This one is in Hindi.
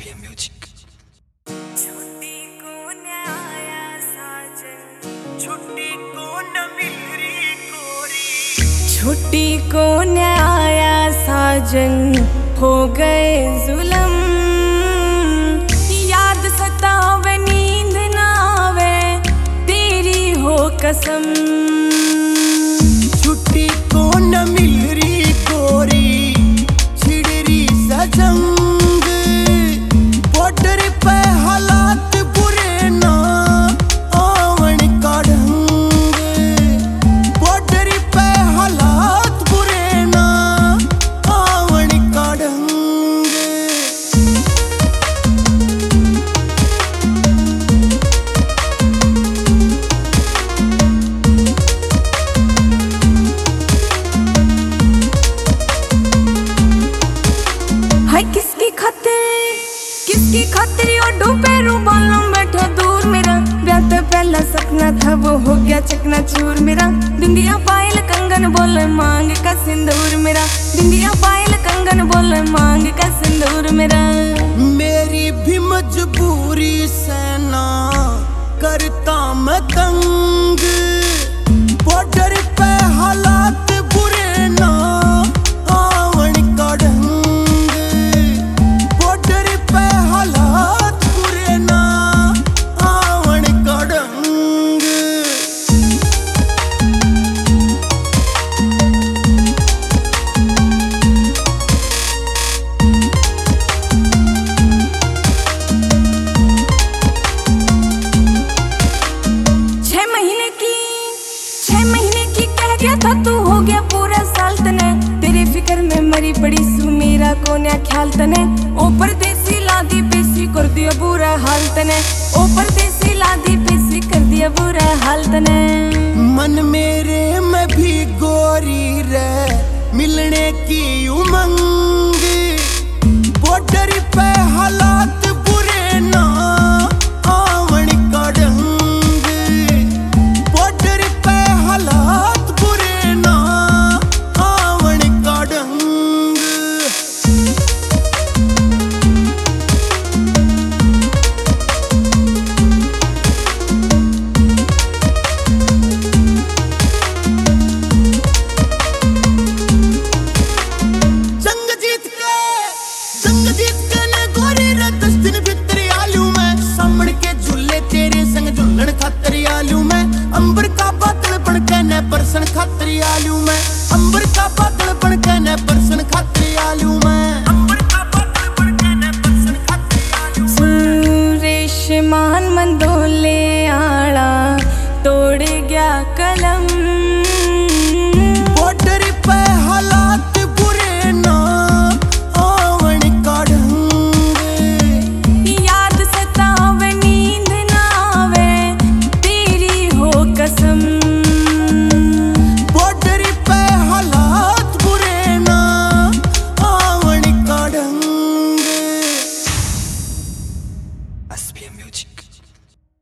BM music. छुट्टी को न आया साजन, छुट्टी को न मिल रही कोरी। छुट्टी को न आया साजन, हो गए जुल्म। याद सतावे नींद ना आवे, तेरी हो कसम। छुट्टी को न मिल रही कोरी, छिड़ रही सजंग। बॉर्डर पे हालात बुरे ना आवन का ढंग। बॉर्डर पे हालात बुरे ना आवन का ढंग। किसकी खातिर ओडू पैरू बालों बैठा दूर मेरा। ब्याह तो पहला सपना था, वो हो गया चकनाचूर मेरा। बिंदिया पायल कंगन बोले मांग का सिंदूर मेरा। बिंदिया पायल कंगन बोले मांग का सिंदूर मेरा। मेरी भी मजबूरी से ना करता मैं तंग। बॉर्डर पे हालात बुरे ना आवन का ढंग। बॉर्डर पे हालात बुरे ना आवन का ढंग। छह महीने की कह गया था तू, हो गया पूरा साल तने। तेरे फिक्र में मरी पड़ी सू, मेरा कोन्या ख्याल तने। ओ परदेसी लादी पेशी कर दिया बुरा हाल तने। ओ परदेसी लादी पेशी कर दिया बुरा हाल तने। मन मेरे में भी गोरी रे, मिलने की उमंग। बॉर्डर पे